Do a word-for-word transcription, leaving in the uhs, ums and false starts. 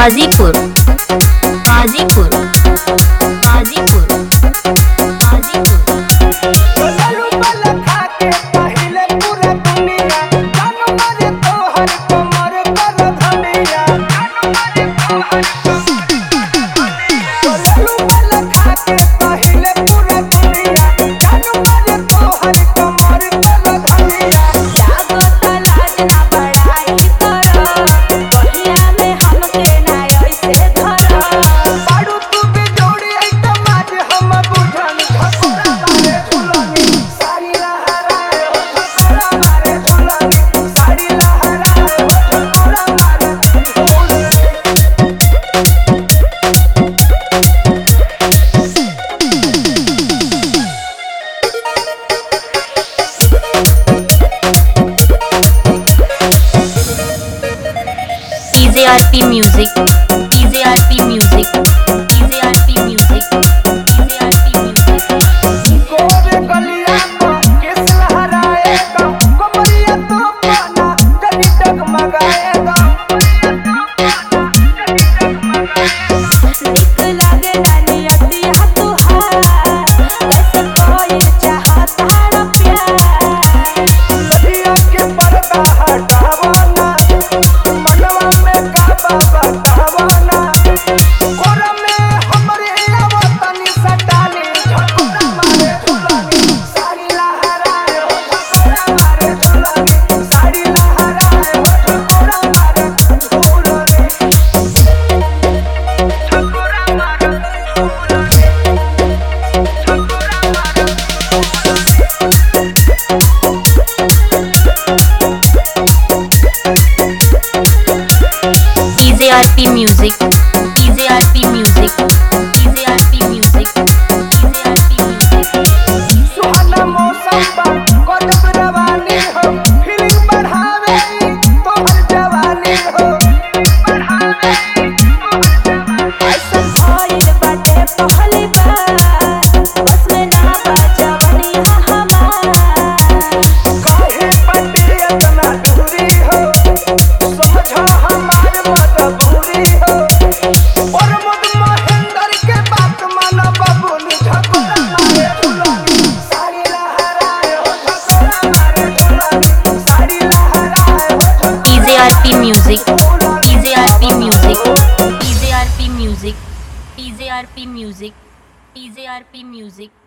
Ghazipur Ghazipur Ghazipur Ghazipur DJRP music DJRP music DJRP music DJRP music गोरे गलिया को किस लहराएगा कमरिया तो पाना जगी डगमगाएगा निक लागे नानी अतिया तुहार कैसे कोई चाहता ना प्यार लड़िया के पर्दा हटावाना मनवा में काबा बतावाना कोरा में हमरे आवतनी सटानी झकोरा मारे झुलानी साड़ी लहराए हो झकोरा मारे झुलानी साड़ी लहराए हो झकोरा मारे झुलानी झकोरा मारे DJRP music DJRP music DJRP music DJRP music सुहाना मौसम बा गजब रवानी हो फीलिंग बढ़ावे तो हर जवानी हो बढ़ावे ऐसन भइल बाटे पहली बार बस में ना बजवनी हमार काहे पटे इतना दूरी हो समझो हमार मजबूरी हो और मुद महेंद्र के बात माना बबुनी झकोरा मारे झुलानी साड़ी लहराए हो झकोरा मारे झुलानी साड़ी लहराए हो DJRP music DJRP music DJRP music DJRP music DJRP music